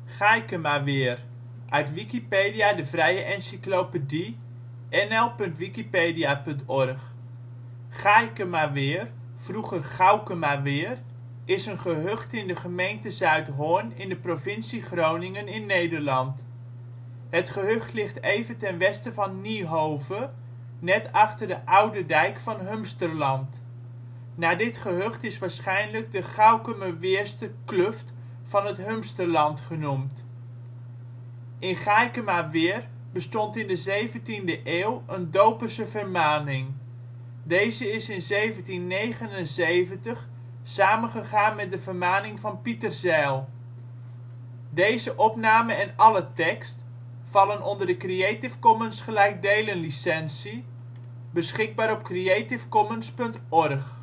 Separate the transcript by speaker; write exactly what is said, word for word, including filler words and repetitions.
Speaker 1: Gaaikemaweer, uit Wikipedia, de vrije encyclopedie. N L punt wikipedia punt org. Gaaikemaweer, vroeger Gaukemaweer, is een gehucht in de gemeente Zuidhorn in de provincie Groningen in Nederland. Het gehucht ligt even ten westen van Niehove, net achter de oude dijk van Humsterland. Naar dit gehucht is waarschijnlijk de Gaukemeweerster kluft van het Humsterland genoemd. In Gaaikemaweer bestond in de zeventiende eeuw een Doperse vermaning. Deze is in zeventien negenenzeventig samengegaan met de vermaning van Pieterzijl. Deze opname en alle tekst vallen onder de Creative Commons gelijkdelen licentie. Beschikbaar op creativecommons punt org